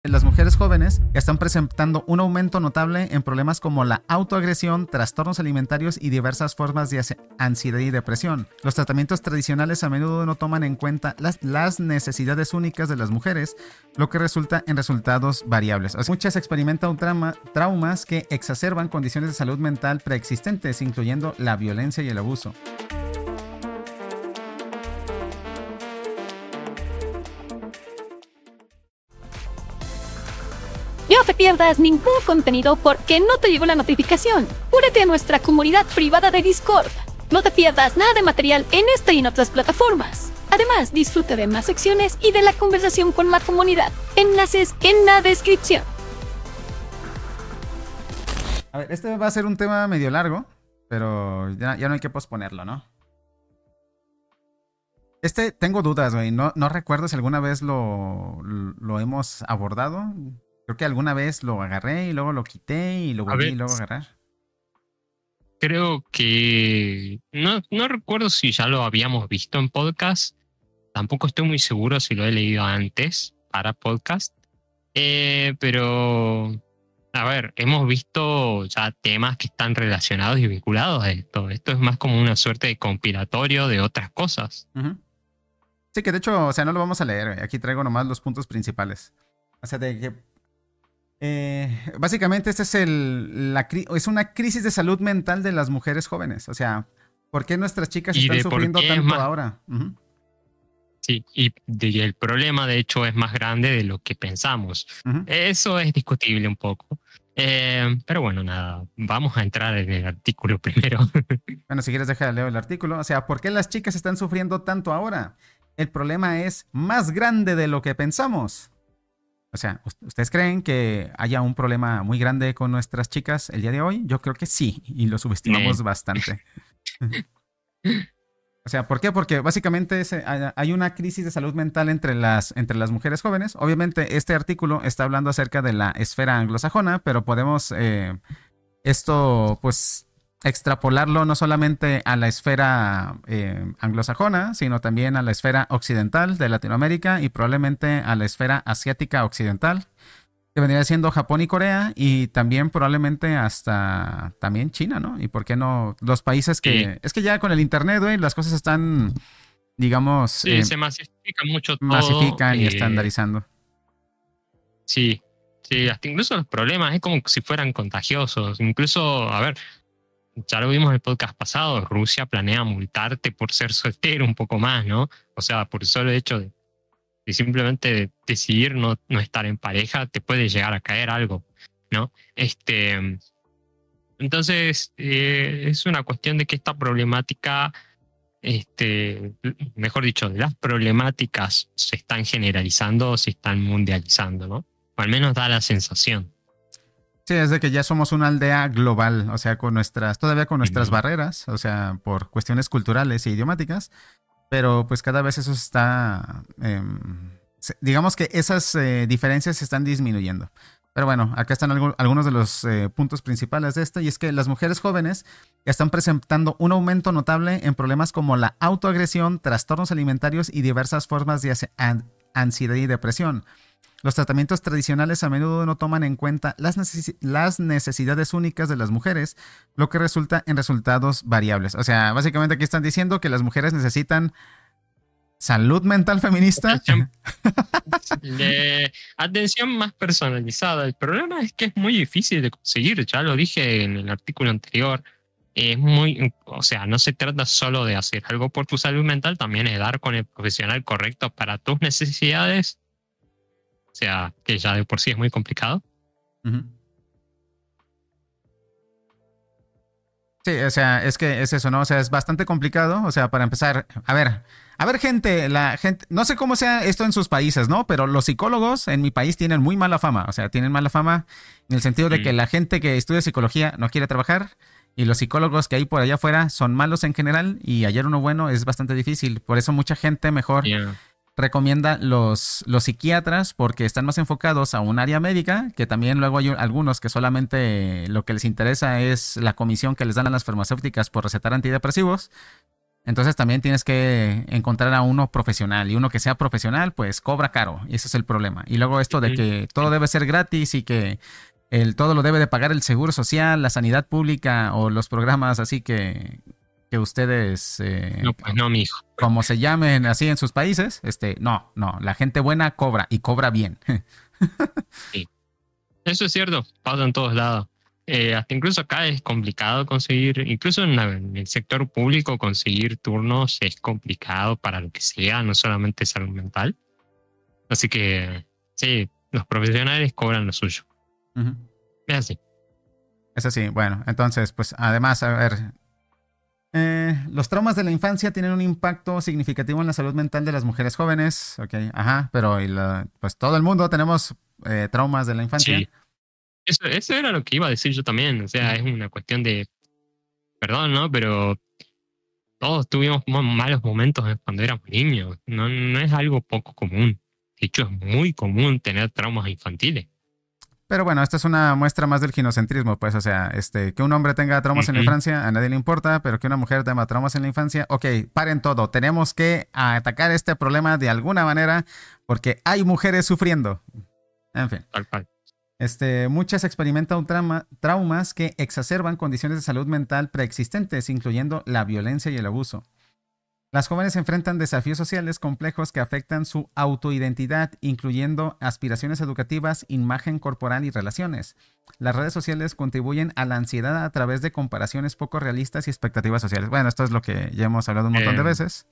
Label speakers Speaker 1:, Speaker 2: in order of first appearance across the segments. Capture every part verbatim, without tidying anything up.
Speaker 1: Las mujeres jóvenes están presentando un aumento notable en problemas como la autoagresión, trastornos alimentarios y diversas formas de ansiedad y depresión. Los tratamientos tradicionales a menudo no toman en cuenta las, las necesidades únicas de las mujeres, lo que resulta en resultados variables. O sea, muchas experimentan trauma, traumas que exacerban condiciones de salud mental preexistentes, incluyendo la violencia y el abuso.
Speaker 2: No te pierdas ningún contenido porque no te llegó la notificación. Únete a nuestra comunidad privada de Discord. No te pierdas nada de material en esta y en otras plataformas. Además, disfruta de más secciones y de la conversación con la comunidad. Enlaces en la descripción.
Speaker 1: A ver, este va a ser un tema medio largo, pero ya, ya no hay que posponerlo, ¿no? Este, tengo dudas, güey. No, no recuerdo si alguna vez lo, lo hemos abordado. Creo que alguna vez lo agarré y luego lo quité y lo volví a, ver, y luego a agarrar.
Speaker 3: Creo que... No, no recuerdo si ya lo habíamos visto en podcast. Tampoco estoy muy seguro si lo he leído antes para podcast. Eh, pero... A ver, hemos visto ya temas que están relacionados y vinculados a esto. Esto es más como una suerte de compilatorio de otras cosas.
Speaker 1: Uh-huh. Sí, que de hecho, o sea, no lo vamos a leer. Aquí traigo nomás los puntos principales. O sea, de que... Eh, básicamente este es el la, es una crisis de salud mental de las mujeres jóvenes. O sea, ¿por qué nuestras chicas están sufriendo tanto más... ahora? Uh-huh.
Speaker 3: Sí, y, de, y el problema de hecho es más grande de lo que pensamos. Uh-huh. Eso es discutible un poco. Eh, pero bueno, nada, vamos a entrar en el artículo primero.
Speaker 1: Bueno, si quieres deja de leer el artículo. O sea, ¿por qué las chicas están sufriendo tanto ahora? El problema es más grande de lo que pensamos. O sea, ¿ustedes creen que haya un problema muy grande con nuestras chicas el día de hoy? Yo creo que sí, y lo subestimamos bastante. O sea, ¿por qué? Porque básicamente es, hay una crisis de salud mental entre las, entre las mujeres jóvenes. Obviamente este artículo está hablando acerca de la esfera anglosajona, pero podemos eh, esto pues extrapolarlo no solamente a la esfera eh, anglosajona, sino también a la esfera occidental de Latinoamérica y probablemente a la esfera asiática occidental, que vendría siendo Japón y Corea, y también probablemente hasta también China, ¿no? Y por qué no los países que... Sí. Es que ya con el internet, güey, las cosas están, digamos...
Speaker 3: Sí, eh, se masifican mucho todo.
Speaker 1: Masifican
Speaker 3: eh,
Speaker 1: y estandarizando.
Speaker 3: Sí, sí, hasta incluso los problemas es como si fueran contagiosos. Incluso, a ver... Ya lo vimos en el podcast pasado, Rusia planea multarte por ser soltero un poco más, ¿no? O sea, por el solo hecho de, de simplemente decidir no, no estar en pareja, te puede llegar a caer algo, ¿no? Este, entonces, eh, es una cuestión de que esta problemática, este, mejor dicho, las problemáticas se están generalizando, se están mundializando, ¿no? O al menos da la sensación.
Speaker 1: Sí, es de que ya somos una aldea global, o sea, con nuestras, todavía con nuestras uh-huh. barreras, o sea, por cuestiones culturales e idiomáticas, pero pues cada vez eso está, eh, digamos que esas eh, diferencias se están disminuyendo. Pero bueno, acá están algo, algunos de los eh, puntos principales de esto, y es que las mujeres jóvenes están presentando un aumento notable en problemas como la autoagresión, trastornos alimentarios y diversas formas de ansiedad y depresión. Los tratamientos tradicionales a menudo no toman en cuenta las, neces- las necesidades únicas de las mujeres, lo que resulta en resultados variables. O sea, básicamente aquí están diciendo que las mujeres necesitan salud mental feminista.
Speaker 3: Atención, de, atención más personalizada. El problema es que es muy difícil de conseguir, ya lo dije en el artículo anterior. Es muy, o sea, no se trata solo de hacer algo por tu salud mental, también es dar con el profesional correcto para tus necesidades. O sea, que ya de por sí es muy complicado.
Speaker 1: Uh-huh. Sí, o sea, es que es eso, ¿no? O sea, es bastante complicado. O sea, para empezar, a ver, a ver, gente, la gente, no sé cómo sea esto en sus países, ¿no? Pero los psicólogos en mi país tienen muy mala fama. O sea, tienen mala fama en el sentido de mm. que la gente que estudia psicología no quiere trabajar y los psicólogos que hay por allá afuera son malos en general y hallar uno bueno es bastante difícil. Por eso mucha gente mejor... Yeah. recomienda los, los psiquiatras porque están más enfocados a un área médica, que también luego hay algunos que solamente lo que les interesa es la comisión que les dan a las farmacéuticas por recetar antidepresivos. Entonces también tienes que encontrar a uno profesional y uno que sea profesional, pues cobra caro y ese es el problema. Y luego esto de que todo debe ser gratis y que el todo lo debe de pagar el seguro social, la sanidad pública o los programas así que, que ustedes... Eh,
Speaker 3: no, pues no, mijo.
Speaker 1: Como se llamen así en sus países, este, no, no, la gente buena cobra y cobra bien.
Speaker 3: Sí. Eso es cierto, pasa en todos lados. Eh, hasta incluso acá es complicado conseguir, incluso en, la, en el sector público conseguir turnos es complicado para lo que sea, no solamente salud mental. Así que sí, los profesionales cobran lo suyo.
Speaker 1: Uh-huh.
Speaker 3: Es así.
Speaker 1: Es así, bueno, entonces, pues además, a ver, eh, los traumas de la infancia tienen un impacto significativo en la salud mental de las mujeres jóvenes, ok, ajá, pero y la, pues todo el mundo tenemos eh, traumas de la infancia.
Speaker 3: Sí. Eso, eso era lo que iba a decir yo también. O sea, es una cuestión de... Perdón, ¿no? Pero todos tuvimos malos momentos cuando éramos niños. No, no es algo poco común. De hecho, es muy común tener traumas infantiles.
Speaker 1: Pero bueno, esta es una muestra más del ginocentrismo, pues, o sea, este, que un hombre tenga traumas uh-huh. en la infancia, a nadie le importa, pero que una mujer tenga traumas en la infancia, ok, paren todo, tenemos que atacar este problema de alguna manera, porque hay mujeres sufriendo. En fin.
Speaker 3: Tal cual.
Speaker 1: Este, muchas experimentan trauma, traumas que exacerban condiciones de salud mental preexistentes, incluyendo la violencia y el abuso. Las jóvenes enfrentan desafíos sociales complejos que afectan su autoidentidad, incluyendo aspiraciones educativas, imagen corporal y relaciones. Las redes sociales contribuyen a la ansiedad a través de comparaciones poco realistas y expectativas sociales. Bueno, esto es lo que ya hemos hablado un montón eh, de veces.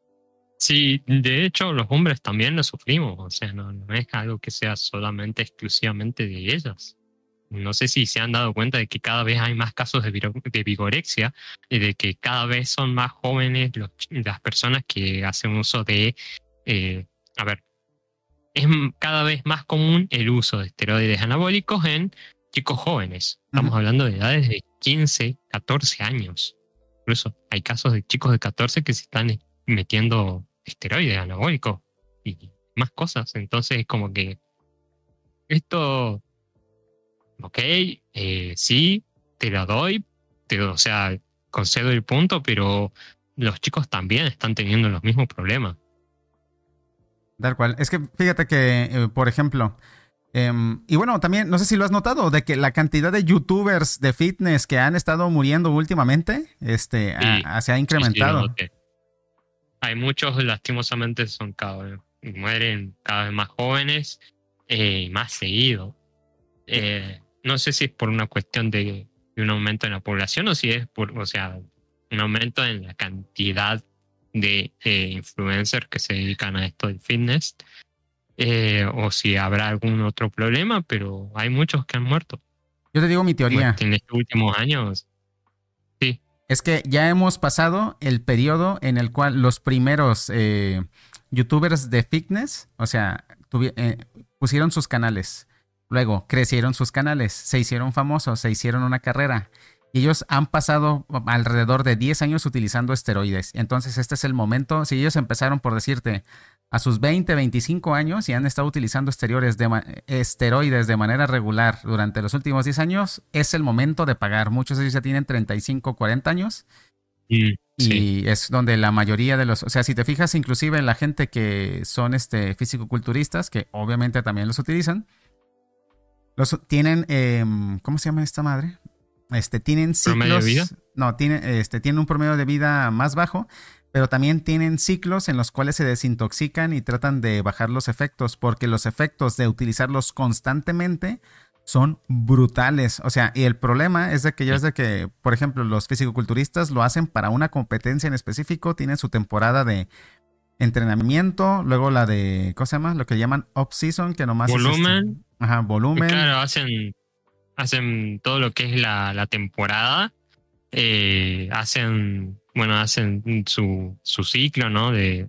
Speaker 3: Sí, de hecho, los hombres también lo sufrimos. O sea, no, no es algo que sea solamente, exclusivamente de ellas. No sé si se han dado cuenta de que cada vez hay más casos de, de vigorexia y de que cada vez son más jóvenes los, las personas que hacen uso de... Eh, a ver, es cada vez más común el uso de esteroides anabólicos en chicos jóvenes. Estamos uh-huh. hablando de edades de quince, catorce años. Incluso hay casos de chicos de catorce que se están metiendo esteroides anabólicos y más cosas. Entonces es como que esto... Ok, eh, sí, te lo doy, te, o sea, concedo el punto, pero los chicos también están teniendo los mismos problemas.
Speaker 1: Tal cual. Es que fíjate que, eh, por ejemplo, eh, y bueno, también, no sé si lo has notado, de que la cantidad de youtubers de fitness que han estado muriendo últimamente, este, sí, a, a, se ha incrementado. Sí, sí,
Speaker 3: hay muchos, lastimosamente, son cada vez, mueren cada vez más jóvenes eh, y más seguido. Eh, no sé si es por una cuestión de, de un aumento en la población o si es por, o sea, un aumento en la cantidad de eh, influencers que se dedican a esto del fitness, eh, o si habrá algún otro problema, pero hay muchos que han muerto.
Speaker 1: Yo te digo mi teoría.
Speaker 3: Pues en estos últimos años, sí.
Speaker 1: Es que ya hemos pasado el periodo en el cual los primeros eh, youtubers de fitness, o sea, tuvi- eh, pusieron sus canales. Luego crecieron sus canales, se hicieron famosos, se hicieron una carrera. Y ellos han pasado alrededor de diez años utilizando esteroides. Entonces este es el momento, si ellos empezaron por decirte a sus veinte, veinticinco años y han estado utilizando esteroides de, ma- esteroides de manera regular durante los últimos diez años, es el momento de pagar. Muchos de ellos ya tienen treinta y cinco, cuarenta años. Mm, y sí. Es donde la mayoría de los, o sea, si te fijas inclusive en la gente que son este, físico-culturistas, que obviamente también los utilizan, los tienen, eh, ¿cómo se llama esta madre? Este, tienen ciclos. ¿Promedio de vida? No, tienen, este, tienen un promedio de vida más bajo, pero también tienen ciclos en los cuales se desintoxican y tratan de bajar los efectos, porque los efectos de utilizarlos constantemente son brutales. O sea, y el problema es de que yo es de que, por ejemplo, los fisicoculturistas lo hacen para una competencia en específico, tienen su temporada de entrenamiento, luego la de, ¿cómo se llama? Lo que llaman off-season, que nomás
Speaker 3: volumen.
Speaker 1: Es este, ajá, volumen.
Speaker 3: Claro, hacen, hacen todo lo que es la, la temporada, eh, hacen, bueno, hacen su, su ciclo, ¿no? De,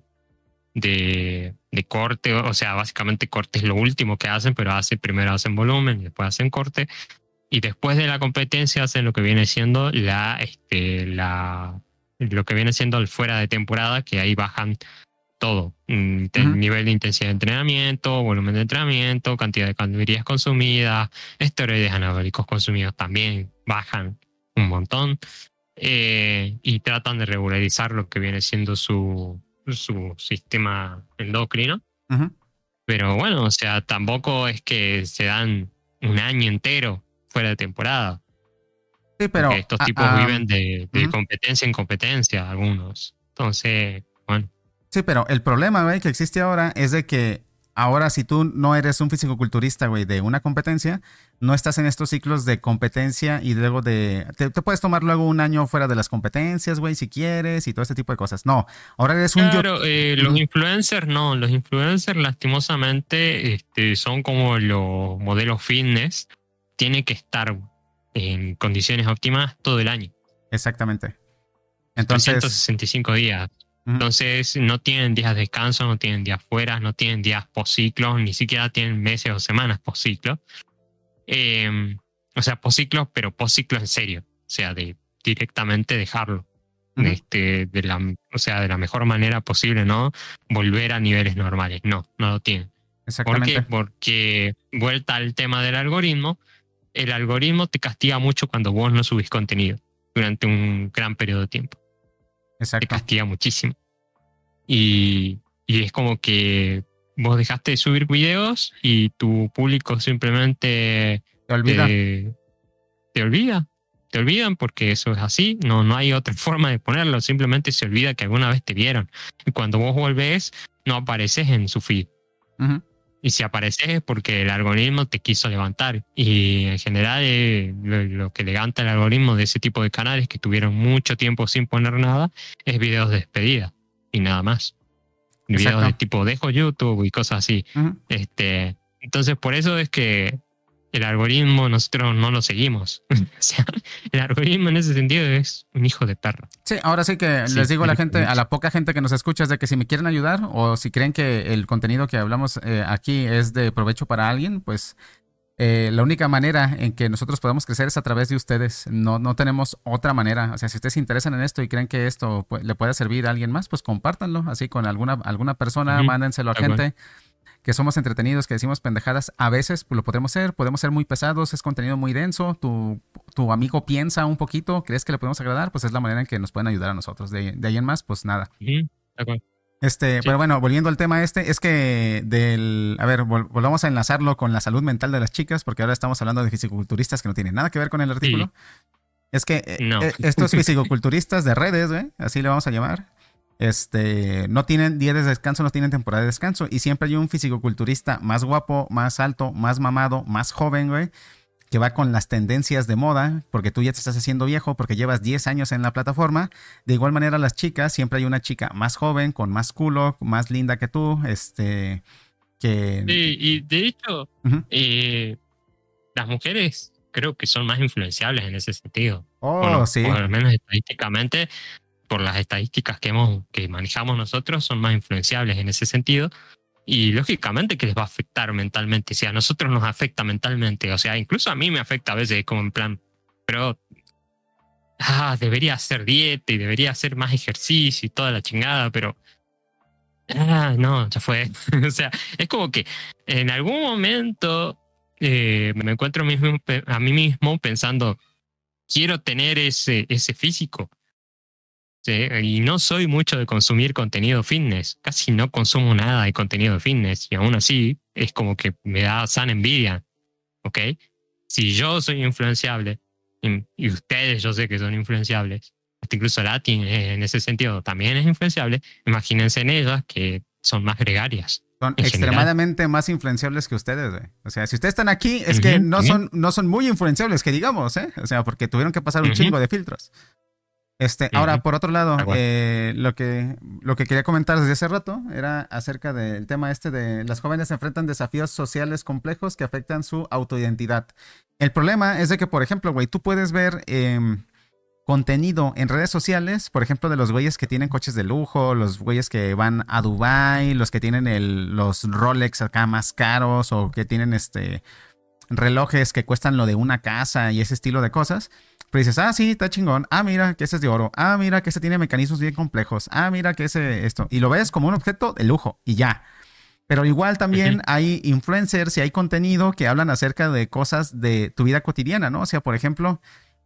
Speaker 3: de, de corte, o sea, básicamente corte es lo último que hacen, pero hace, primero hacen volumen y después hacen corte, y después de la competencia hacen lo que viene siendo la, este, la, lo que viene siendo el fuera de temporada, que ahí bajan todo, el uh-huh. nivel de intensidad de entrenamiento, volumen de entrenamiento, cantidad de calorías consumidas, esteroides anabólicos consumidos también bajan un montón. eh, y tratan de regularizar lo que viene siendo su, su sistema endocrino.
Speaker 1: Uh-huh.
Speaker 3: Pero bueno, o sea, tampoco es que se dan un año entero fuera de temporada.
Speaker 1: Sí, pero
Speaker 3: porque estos
Speaker 1: ah,
Speaker 3: tipos
Speaker 1: ah,
Speaker 3: viven de, de
Speaker 1: uh-huh.
Speaker 3: competencia en competencia, algunos. Entonces, bueno.
Speaker 1: Sí, pero el problema, güey, que existe ahora es de que ahora si tú no eres un fisicoculturista, güey, de una competencia, no estás en estos ciclos de competencia y luego de... Te, te puedes tomar luego un año fuera de las competencias, güey, si quieres y todo este tipo de cosas. No, ahora eres un...
Speaker 3: Claro, eh, los
Speaker 1: uh-huh.
Speaker 3: influencers no, los influencers lastimosamente este, son como los modelos fitness, tienen que estar en condiciones óptimas todo el año.
Speaker 1: Exactamente. Entonces...
Speaker 3: trescientos sesenta y cinco días.
Speaker 1: Uh-huh.
Speaker 3: Entonces no tienen días de descanso, no tienen días fuera, no tienen días post-ciclos, ni siquiera tienen meses o semanas post-ciclos. Eh, o sea, post-ciclos, pero post-ciclos en serio. O sea, de directamente dejarlo.
Speaker 1: Uh-huh.
Speaker 3: Este, de la, o sea, de la mejor manera posible, ¿no? Volver a niveles normales. No, no lo tienen. ¿Por qué? Porque, vuelta al tema del algoritmo, el algoritmo te castiga mucho cuando vos no subís contenido durante un gran periodo de tiempo.
Speaker 1: Exacto.
Speaker 3: Te castiga muchísimo. Y, y es como que vos dejaste de subir videos y tu público simplemente
Speaker 1: te olvida.
Speaker 3: Te, te olvida. Te olvidan porque eso es así. No, no hay otra forma de ponerlo. Simplemente se olvida que alguna vez te vieron. Y cuando vos volvés, no apareces en su feed.
Speaker 1: Uh-huh.
Speaker 3: Y si apareces es porque el algoritmo te quiso levantar. Y en general eh, lo, lo que levanta el algoritmo de ese tipo de canales que tuvieron mucho tiempo sin poner nada es videos de despedida y nada más.
Speaker 1: Exacto.
Speaker 3: Videos de tipo dejo YouTube y cosas así.
Speaker 1: Uh-huh.
Speaker 3: Este, entonces por eso es que el algoritmo nosotros no lo seguimos. O sea, el algoritmo en ese sentido es un hijo de perro.
Speaker 1: Sí, ahora sí que
Speaker 3: Sí,
Speaker 1: les digo a la
Speaker 3: sí,
Speaker 1: gente,
Speaker 3: sí.
Speaker 1: a la poca gente que nos escucha, es de que si me quieren ayudar o si creen que el contenido que hablamos eh, aquí es de provecho para alguien, pues eh, la única manera en que nosotros podemos crecer es a través de ustedes. No, no tenemos otra manera. O sea, si ustedes se interesan en esto y creen que esto pues, le puede servir a alguien más, pues compártanlo así con alguna, alguna persona,
Speaker 3: Ujú.
Speaker 1: mándenselo a
Speaker 3: De acuerdo.
Speaker 1: gente que somos entretenidos, que decimos pendejadas. A veces pues, lo podemos ser, podemos ser muy pesados, es contenido muy denso, tu, tu amigo piensa un poquito, crees que le podemos agradar, pues es la manera en que nos pueden ayudar a nosotros. De, de ahí en más, pues nada.
Speaker 3: Ujú. De acuerdo.
Speaker 1: Este,
Speaker 3: Sí.
Speaker 1: pero bueno, volviendo al tema este, es que del, a ver, vol- volvamos a enlazarlo con la salud mental de las chicas, porque ahora estamos hablando de fisicoculturistas que no tienen nada que ver con el artículo. Es que eh,
Speaker 3: No.
Speaker 1: eh, estos fisicoculturistas de redes, ¿eh? Así le vamos a llamar, este, no tienen día de descanso, no tienen temporada de descanso, y siempre hay un fisicoculturista más guapo, más alto, más mamado, más joven, güey, que va con las tendencias de moda, porque tú ya te estás haciendo viejo, porque llevas diez años en la plataforma. De igual manera, las chicas, siempre hay una chica más joven, con más culo, más linda que tú, este, que...
Speaker 3: Sí, y de hecho,
Speaker 1: Ujú.
Speaker 3: eh, las mujeres creo que son más influenciables en ese sentido.
Speaker 1: Oh,
Speaker 3: Bueno,
Speaker 1: sí.
Speaker 3: o al menos estadísticamente, por las estadísticas que, hemos, que manejamos nosotros, son más influenciables en ese sentido. Y lógicamente que les va a afectar mentalmente. Si a nosotros nos afecta mentalmente, o sea, incluso a mí me afecta a veces como en plan, pero ah, debería hacer dieta y debería hacer más ejercicio y toda la chingada, pero ah, no, ya fue. O sea, es como que en algún momento eh, me encuentro a mí mismo, a mí mismo pensando, quiero tener ese, ese físico. Sí, y no soy mucho de consumir contenido fitness, casi no consumo nada de contenido fitness y aún así es como que me da sana envidia, ¿ok? Si yo soy influenciable y, y ustedes yo sé que son influenciables, hasta incluso Latin eh, en ese sentido también es influenciable, imagínense en ellas que son más gregarias.
Speaker 1: Son
Speaker 3: en
Speaker 1: extremadamente más influenciables que ustedes, güey. O sea, si ustedes están aquí, es
Speaker 3: Ujú,
Speaker 1: que no
Speaker 3: ujú.
Speaker 1: son, no son muy influenciables, que digamos, ¿eh? O sea, porque tuvieron que pasar un
Speaker 3: Ujú.
Speaker 1: chingo de filtros. Este, ahora,
Speaker 3: Ujú.
Speaker 1: por otro lado,
Speaker 3: Ah, bueno.
Speaker 1: eh, lo que, lo que quería comentar desde hace rato era acerca del tema este de las jóvenes enfrentan desafíos sociales complejos que afectan su autoidentidad. El problema es de que, por ejemplo, güey, tú puedes ver eh, contenido en redes sociales, por ejemplo, de los güeyes que tienen coches de lujo, los güeyes que van a Dubái, los que tienen el, los Rolex acá más caros o que tienen este relojes que cuestan lo de una casa y ese estilo de cosas. Pero dices, ah, sí, está chingón. Ah, mira que ese es de oro. Ah, mira que ese tiene mecanismos bien complejos. Ah, mira que ese esto. Y lo ves como un objeto de lujo y ya. Pero igual también uh-huh. hay influencers y hay contenido que hablan acerca de cosas de tu vida cotidiana, ¿no? O sea, por ejemplo,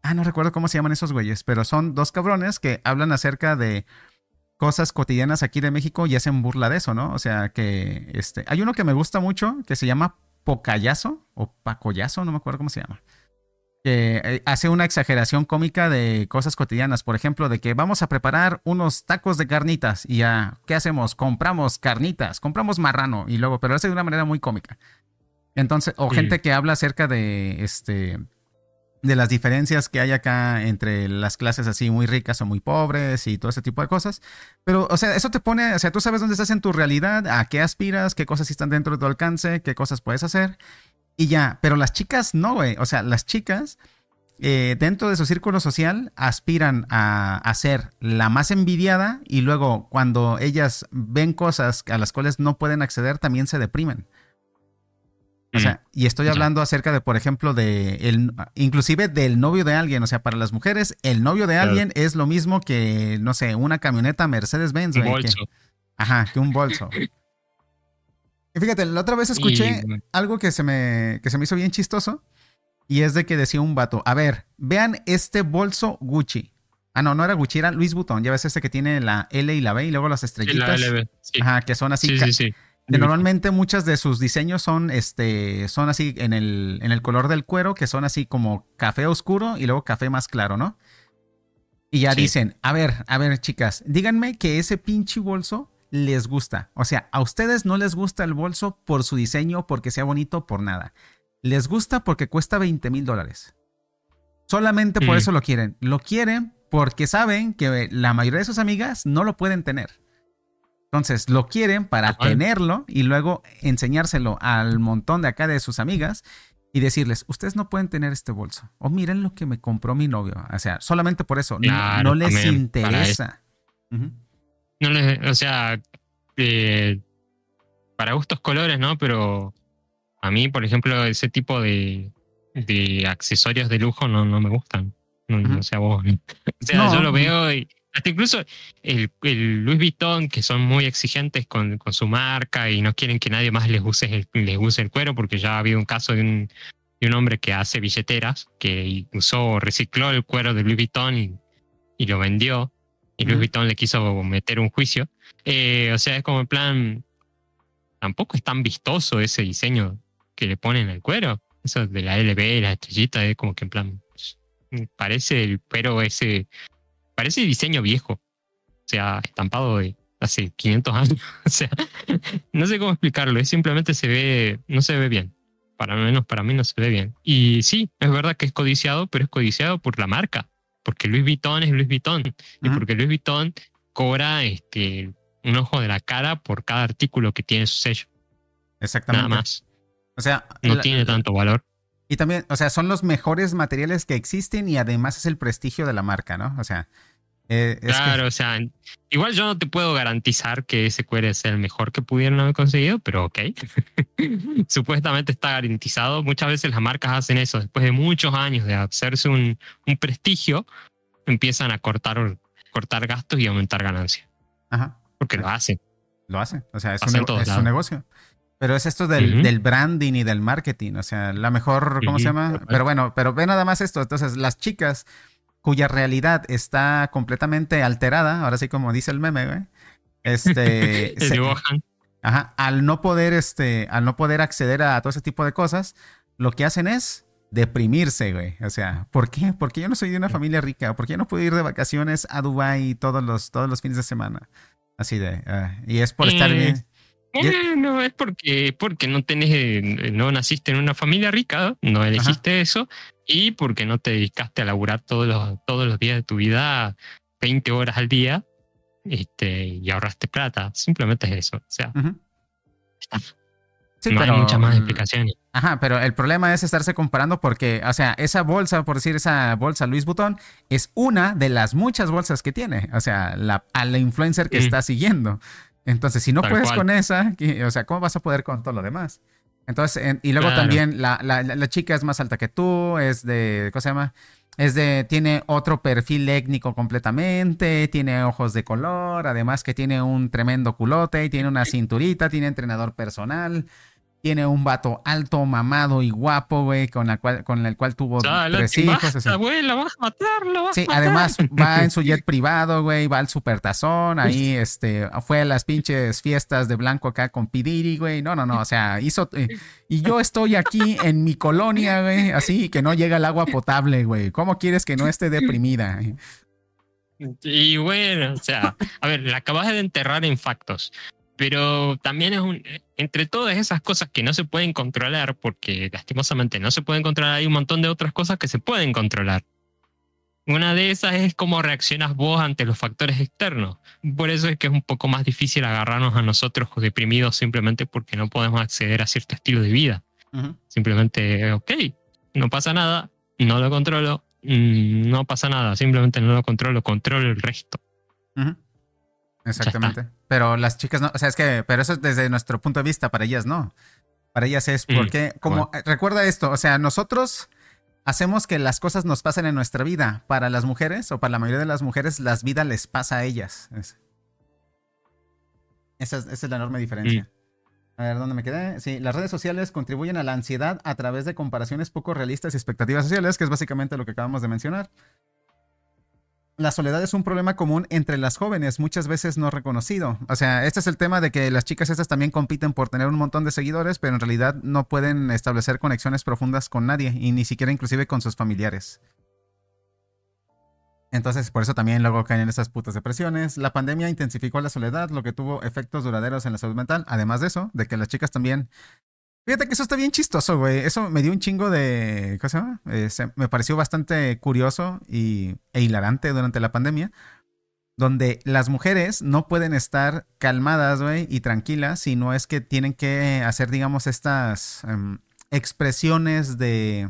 Speaker 1: Ah, no recuerdo cómo se llaman esos güeyes, pero son dos cabrones que hablan acerca de cosas cotidianas aquí de México y hacen burla de eso, ¿no? O sea, que este, hay uno que me gusta mucho que se llama Pocayazo o Pacoyazo, no me acuerdo cómo se llama. Que eh, hace una exageración cómica de cosas cotidianas, por ejemplo, de que vamos a preparar unos tacos de carnitas y ya, ¿qué hacemos? Compramos carnitas, compramos marrano y luego, pero lo hace de una manera muy cómica. Entonces, o sí. gente que habla acerca de este de las diferencias que hay acá entre las clases así muy ricas o muy pobres y todo ese tipo de cosas. Pero, o sea, eso te pone, o sea, tú sabes dónde estás en tu realidad, a qué aspiras, qué cosas están dentro de tu alcance, qué cosas puedes hacer y ya. Pero las chicas no, güey. O sea, las chicas eh, dentro de su círculo social aspiran a, a ser la más envidiada y luego cuando ellas ven cosas a las cuales no pueden acceder también se deprimen. O sea, y estoy hablando acerca de, por ejemplo, de el, inclusive del novio de alguien. O sea, para las mujeres, el novio de claro. alguien es lo mismo que, no sé, una camioneta Mercedes-Benz.
Speaker 3: Un bolso.
Speaker 1: Que, ajá, que un bolso. Y fíjate, la otra vez escuché y... algo que se, me, que se me hizo bien chistoso. Y es de que decía un vato, a ver, vean este bolso Gucci. Ah, no, no era Gucci, era Louis Vuitton. Ya ves este que tiene la L y la B y luego las estrellitas.
Speaker 3: Sí, la L B, sí.
Speaker 1: Ajá, que son así.
Speaker 3: Sí, sí, sí.
Speaker 1: Que normalmente muchas de sus diseños son, este, son así en el, en el color del cuero, que son así como café oscuro y luego café más claro, ¿no? Y ya sí. dicen, a ver, a ver, chicas, díganme que ese pinche bolso les gusta. O sea, a ustedes no les gusta el bolso por su diseño, porque sea bonito, por nada. Les gusta porque cuesta veinte mil dólares. Solamente por mm. eso lo quieren. Lo quieren porque saben que la mayoría de sus amigas no lo pueden tener. Entonces lo quieren para Ajá. tenerlo y luego enseñárselo al montón de acá de sus amigas y decirles, ustedes no pueden tener este bolso. O miren lo que me compró mi novio. O sea, solamente por eso. Claro, no, no les interesa.
Speaker 3: Para uh-huh. No les, o sea, eh, para gustos colores, ¿no? Pero a mí, por ejemplo, ese tipo de, de accesorios de lujo no, no me gustan. No, uh-huh. no sé a vos. O sea, no, yo lo veo y... Hasta incluso el, el Louis Vuitton, que son muy exigentes con, con su marca y no quieren que nadie más les use el, les use el cuero, porque ya ha habido un caso de un, de un hombre que hace billeteras, que usó, recicló el cuero de Louis Vuitton y, y lo vendió, y Louis uh-huh. Vuitton le quiso meter un juicio. Eh, o sea, es como en plan, tampoco es tan vistoso ese diseño que le ponen al cuero. Eso de la L B, la estrellita, es como que en plan, parece el cuero ese... Parece diseño viejo, o sea, estampado de hace quinientos años. O sea, no sé cómo explicarlo, es simplemente se ve, no se ve bien. Para menos para mí no se ve bien. Y sí, es verdad que es codiciado, pero es codiciado por la marca, porque Louis Vuitton es Louis Vuitton. Uh-huh. Y porque Louis Vuitton cobra este, un ojo de la cara por cada artículo que tiene su sello.
Speaker 1: Exactamente.
Speaker 3: Nada más.
Speaker 1: O sea,
Speaker 3: no
Speaker 1: la,
Speaker 3: tiene tanto valor.
Speaker 1: Y también, o sea, son los mejores materiales que existen y además es el prestigio de la marca, ¿no? O sea, eh, es
Speaker 3: claro,
Speaker 1: que...
Speaker 3: o sea, igual yo no te puedo garantizar que ese cuero es el mejor que pudieron haber conseguido, pero ok. Supuestamente está garantizado. Muchas veces las marcas hacen eso. Después de muchos años de hacerse un, un prestigio, empiezan a cortar, cortar gastos y aumentar ganancias.
Speaker 1: Ajá.
Speaker 3: Porque lo hacen.
Speaker 1: Lo hacen. O sea, es, un, ne- es un negocio. Pero es esto del, uh-huh. del branding y del marketing, o sea, la mejor, ¿cómo uh-huh. se llama? Pero bueno, pero ve nada más esto. Entonces, las chicas cuya realidad está completamente alterada, ahora sí como dice el meme, güey, este,
Speaker 3: se dibujan.
Speaker 1: Ajá, al no poder, este, al no poder acceder a todo ese tipo de cosas, lo que hacen es deprimirse, güey. O sea, ¿por qué? Porque yo no soy de una familia rica, ¿por qué yo no puedo ir de vacaciones a Dubái todos los, todos los fines de semana? Así de, uh, y es por estar bien.
Speaker 3: Eh, no, es porque, porque no tenés, no naciste en una familia rica, no elegiste Ajá. eso, y porque no te dedicaste a laburar todos los, todos los días de tu vida veinte horas al día este, y ahorraste plata. Simplemente es eso. O sea, uh-huh.
Speaker 1: sí,
Speaker 3: no
Speaker 1: pero,
Speaker 3: hay muchas más explicaciones.
Speaker 1: Ajá, pero el problema es estarse comparando porque, o sea, esa bolsa, por decir esa bolsa Louis Vuitton, es una de las muchas bolsas que tiene. O sea, la, a la influencer que mm. está siguiendo. Entonces, si no Tal puedes cual. con esa, o sea, ¿cómo vas a poder con todo lo demás? Entonces, en, y luego claro. también la, la, la chica es más alta que tú, es de, ¿cómo se llama? Es de, tiene otro perfil étnico completamente, tiene ojos de color, además que tiene un tremendo culote, y tiene una cinturita, tiene entrenador personal, tiene un vato alto, mamado y guapo, güey, con, la cual, con el cual tuvo
Speaker 3: Ya,
Speaker 1: tres
Speaker 3: lo
Speaker 1: hijos.
Speaker 3: basta,
Speaker 1: O sea,
Speaker 3: güey, lo vas a matar, lo vas
Speaker 1: sí,
Speaker 3: a matar.
Speaker 1: además va en su jet privado, güey, va al supertazón, ahí este, fue a las pinches fiestas de blanco acá con P. Diddy, güey. No, no, no, o sea, hizo... Eh, y yo estoy aquí en mi colonia, güey, así que no llega el agua potable, güey. ¿Cómo quieres que no esté deprimida?
Speaker 3: Y bueno, o sea, a ver, la acabas de enterrar en factos. Pero también es un... Entre todas esas cosas que no se pueden controlar, porque lastimosamente no se pueden controlar, hay un montón de otras cosas que se pueden controlar. Una de esas es cómo reaccionas vos ante los factores externos. Por eso es que es un poco más difícil agarrarnos a nosotros deprimidos simplemente porque no podemos acceder a cierto estilo de vida. Uh-huh. Simplemente, ok, no pasa nada, no lo controlo, no pasa nada, simplemente no lo controlo, controlo el resto.
Speaker 1: Uh-huh. Exactamente. Pero las chicas no, o sea, es que, pero eso es desde nuestro punto de vista, para ellas no. Para ellas es porque, mm, como, bueno. Recuerda esto, o sea, nosotros hacemos que las cosas nos pasen en nuestra vida. Para las mujeres, o para la mayoría de las mujeres, las vidas les pasa a ellas. Es, esa, es, esa es la enorme diferencia. Mm. A ver, ¿dónde me quedé? Sí, las redes sociales contribuyen a la ansiedad a través de comparaciones poco realistas y expectativas sociales, que es básicamente lo que acabamos de mencionar. La soledad es un problema común entre las jóvenes, muchas veces no reconocido. O sea, este es el tema de que las chicas estas también compiten por tener un montón de seguidores, pero en realidad no pueden establecer conexiones profundas con nadie, y ni siquiera inclusive con sus familiares. Entonces, por eso también luego caen en esas putas depresiones. La pandemia intensificó la soledad, lo que tuvo efectos duraderos en la salud mental. Además de eso, de que las chicas también... Fíjate que eso está bien chistoso, güey. Eso me dio un chingo de... ¿Cómo se llama? Eh, se, me pareció bastante curioso y, e hilarante durante la pandemia. Donde las mujeres no pueden estar calmadas, güey, y tranquilas, sino es que tienen que hacer, digamos, estas um, expresiones de...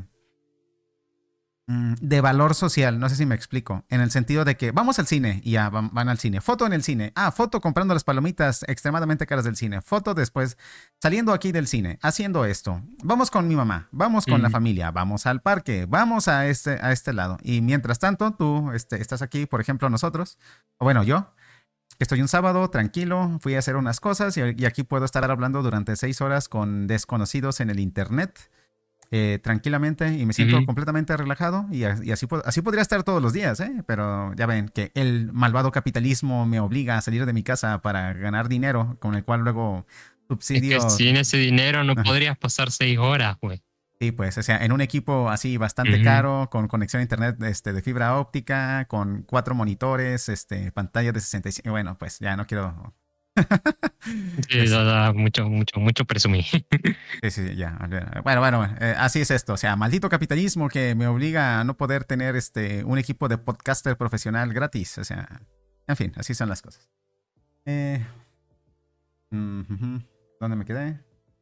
Speaker 1: de valor social, no sé si me explico, en el sentido de que vamos al cine y ya van, van al cine, foto en el cine, ah, foto comprando las palomitas extremadamente caras del cine, foto después saliendo aquí del cine, haciendo esto, vamos con mi mamá, vamos con mm. la familia, vamos al parque, vamos a este, a este lado, y mientras tanto tú este, estás aquí, por ejemplo nosotros, o bueno yo, que estoy un sábado tranquilo, fui a hacer unas cosas y, y aquí puedo estar hablando durante seis horas con desconocidos en el internet. Eh, tranquilamente y me siento uh-huh. completamente relajado y, y así, así podría estar todos los días, ¿eh? Pero ya ven que el malvado capitalismo me obliga a salir de mi casa para ganar dinero con el cual luego subsidio.
Speaker 3: Es que sin ese dinero no uh-huh. podrías pasar seis horas, güey.
Speaker 1: Sí, pues, o sea, en un equipo así bastante uh-huh. caro, con conexión a internet este, de fibra óptica, con cuatro monitores, este, pantalla de sesenta y cinco, bueno, pues ya no quiero...
Speaker 3: Sí, da, da, mucho, mucho, mucho presumir.
Speaker 1: Sí, sí, ya. Bueno, bueno, eh, así es esto. O sea, maldito capitalismo que me obliga a no poder tener este un equipo de podcaster profesional gratis. O sea, en fin, así son las cosas. Eh, uh-huh. ¿Dónde me quedé?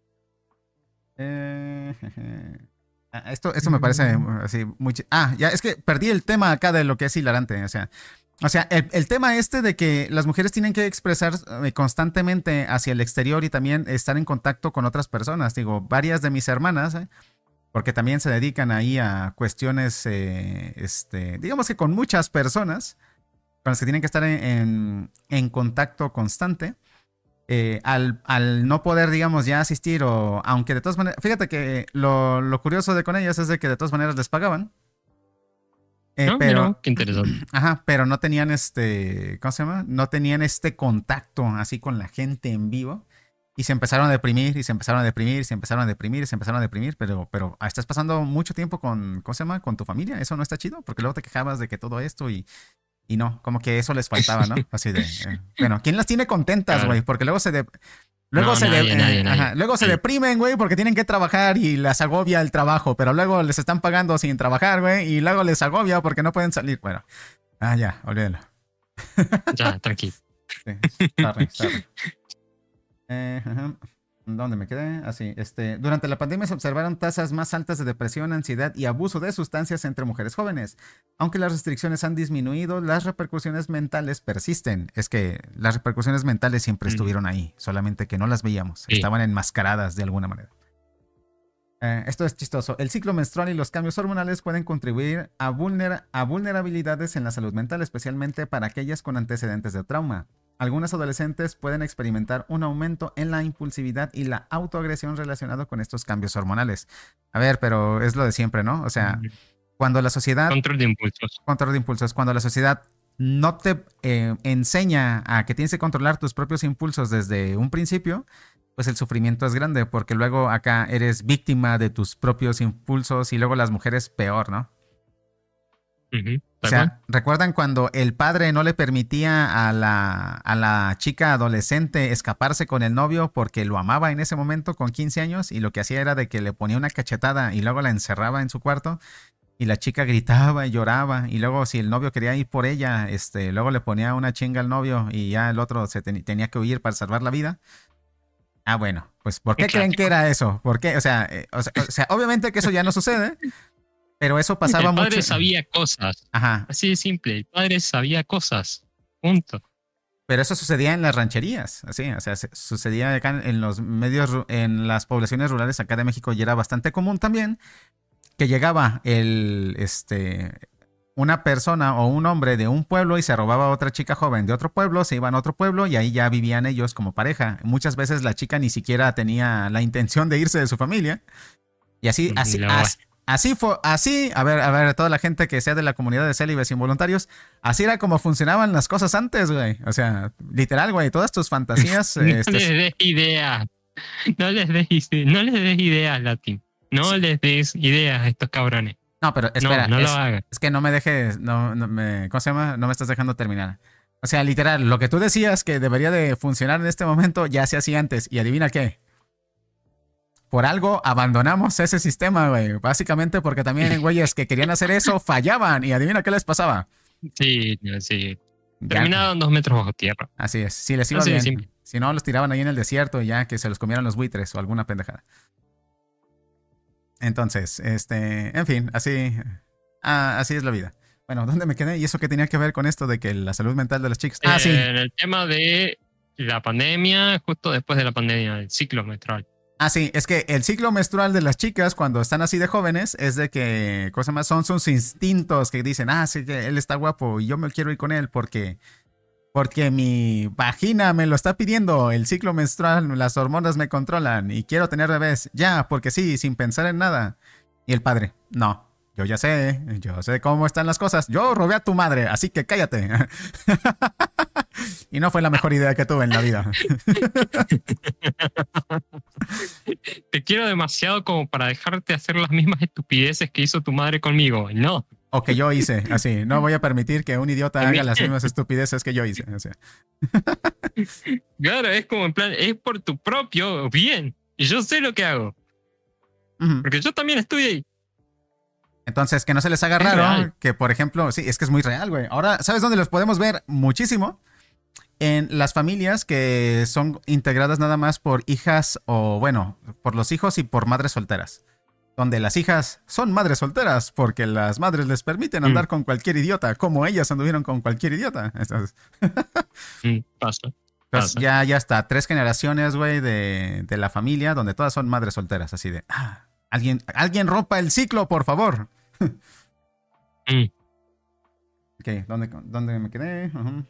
Speaker 1: Eh, esto, esto me parece así muy... Ch- ah, ya, es que perdí el tema acá de lo que es hilarante. O sea... O sea, el, el tema este de que las mujeres tienen que expresar eh, constantemente hacia el exterior y también estar en contacto con otras personas. Digo, varias de mis hermanas, eh, porque también se dedican ahí a cuestiones, eh, este, digamos que con muchas personas, con las que tienen que estar en, en, en contacto constante. Eh, al, al no poder, digamos, ya asistir o aunque de todas maneras... Fíjate que lo, lo curioso de con ellas es de que de todas maneras les pagaban. Eh,
Speaker 3: no,
Speaker 1: pero,
Speaker 3: no, qué interesante.
Speaker 1: Ajá, pero no tenían este, ¿cómo se llama? No tenían este contacto así con la gente en vivo y se empezaron a deprimir y se empezaron a deprimir y se empezaron a deprimir y se empezaron a deprimir, pero, pero estás pasando mucho tiempo con, ¿cómo se llama? Con tu familia, eso no está chido, porque luego te quejabas de que todo esto y, y no, como que eso les faltaba, ¿no? Así de, eh, bueno, ¿quién las tiene contentas, güey? Porque luego se de, Luego,
Speaker 3: no,
Speaker 1: se,
Speaker 3: nadie,
Speaker 1: de,
Speaker 3: nadie,
Speaker 1: eh,
Speaker 3: nadie.
Speaker 1: Ajá, luego se deprimen, güey, porque tienen que trabajar y les agobia el trabajo, pero luego les están pagando sin trabajar, güey, y luego les agobia porque no pueden salir. Bueno, ah, ya, olvídalo.
Speaker 3: Ya, tranquilo.
Speaker 1: Sí, sorry, sorry. Eh, uh-huh. ¿Dónde me quedé? Así, este, durante la pandemia se observaron tasas más altas de depresión, ansiedad y abuso de sustancias entre mujeres jóvenes. Aunque las restricciones han disminuido, las repercusiones mentales persisten. Es que las repercusiones mentales siempre mm. estuvieron ahí, solamente que no las veíamos. Sí. Estaban enmascaradas de alguna manera. Eh, esto es chistoso. El ciclo menstrual y los cambios hormonales pueden contribuir a, vulner- a vulnerabilidades en la salud mental, especialmente para aquellas con antecedentes de trauma. Algunos adolescentes pueden experimentar un aumento en la impulsividad y la autoagresión relacionado con estos cambios hormonales. A ver, pero es lo de siempre, ¿no? O sea, cuando la sociedad...
Speaker 3: Control de impulsos.
Speaker 1: Control de impulsos. Cuando la sociedad no te eh, enseña a que tienes que controlar tus propios impulsos desde un principio, pues el sufrimiento es grande, porque luego acá eres víctima de tus propios impulsos y luego las mujeres peor, ¿no?
Speaker 3: Uh-huh.
Speaker 1: O sea, ¿recuerdan cuando el padre no le permitía a la, a la chica adolescente escaparse con el novio porque lo amaba en ese momento con quince años y lo que hacía era de que le ponía una cachetada y luego la encerraba en su cuarto y la chica gritaba y lloraba y luego si el novio quería ir por ella, este, luego le ponía una chinga al novio y ya el otro se ten- tenía que huir para salvar la vida? Ah, bueno, pues ¿por qué creen que era eso? ¿Por qué? O sea, eh, o sea, o sea, obviamente que eso ya no sucede. Pero eso pasaba mucho.
Speaker 3: El padre mucho. sabía cosas.
Speaker 1: Ajá.
Speaker 3: Así de simple. El padre sabía cosas. Punto.
Speaker 1: Pero eso sucedía en las rancherías, así, o sea, sucedía acá en los medios, en las poblaciones rurales acá de México y era bastante común también que llegaba el, este, una persona o un hombre de un pueblo y se robaba a otra chica joven de otro pueblo, se iban a otro pueblo y ahí ya vivían ellos como pareja. Muchas veces la chica ni siquiera tenía la intención de irse de su familia y así, así,
Speaker 3: No.
Speaker 1: así. Así fue, así, a ver, a ver, toda la gente que sea de la comunidad de célibes involuntarios, así era como funcionaban las cosas antes, güey. O sea, literal, güey, todas tus fantasías.
Speaker 3: No
Speaker 1: este...
Speaker 3: les des ideas. No les des, no les des ideas, Latin. No sí. les des ideas a estos cabrones.
Speaker 1: No, pero espera,
Speaker 3: no, no
Speaker 1: es,
Speaker 3: lo hagas.
Speaker 1: Es que no me dejes, no, no me, ¿cómo se llama? No me estás dejando terminar. O sea, literal, lo que tú decías que debería de funcionar en este momento ya se hacía antes. ¿Y adivina qué? Por algo abandonamos ese sistema, güey. Básicamente porque también güeyes que querían hacer eso fallaban. Y adivina qué les pasaba.
Speaker 3: Sí, sí. Terminaban dos metros bajo tierra.
Speaker 1: Así es. Si les iba
Speaker 3: Así
Speaker 1: bien.
Speaker 3: simple.
Speaker 1: Si no, los tiraban ahí en el desierto y ya que se los comieran los buitres o alguna pendejada. Entonces, este... En fin, así... Ah, así es la vida. Bueno, ¿dónde me quedé? ¿Y eso qué tenía que ver con esto de que la salud mental de las chicas? Ah,
Speaker 3: eh,
Speaker 1: sí.
Speaker 3: En el tema de la pandemia, justo después de la pandemia, el ciclo menstrual.
Speaker 1: Ah, sí, es que el ciclo menstrual de las chicas cuando están así de jóvenes es de que, cosa más, son sus instintos que dicen, ah, sí, que él está guapo y yo me quiero ir con él porque, porque mi vagina me lo está pidiendo, el ciclo menstrual, las hormonas me controlan y quiero tener bebés, ya, porque sí, sin pensar en nada. Y el padre, no, yo ya sé, yo sé cómo están las cosas, yo robé a tu madre, así que cállate. Y no fue la mejor idea que tuve en la vida.
Speaker 3: Te quiero demasiado como para dejarte hacer las mismas estupideces que hizo tu madre conmigo. No.
Speaker 1: O que yo hice, así. No voy a permitir que un idiota haga las mismas estupideces que yo hice. O sea.
Speaker 3: Claro, es como en plan, es por tu propio bien. Y yo sé lo que hago. Uh-huh. Porque yo también estuve ahí.
Speaker 1: Entonces, que no se les haga raro que, por ejemplo, sí, es que es muy real, güey. Ahora, ¿sabes dónde los podemos ver muchísimo? En las familias que son integradas nada más por hijas o, bueno, por los hijos y por madres solteras. Donde las hijas son madres solteras porque las madres les permiten andar mm. con cualquier idiota, como ellas anduvieron con cualquier idiota. Entonces,
Speaker 3: mm, pasa.
Speaker 1: Entonces ya, ya está, tres generaciones, güey, de, de la familia donde todas son madres solteras. Así de, ah, alguien, alguien rompa el ciclo, por favor. mm. Ok, ¿dónde, dónde me quedé? Uh-huh.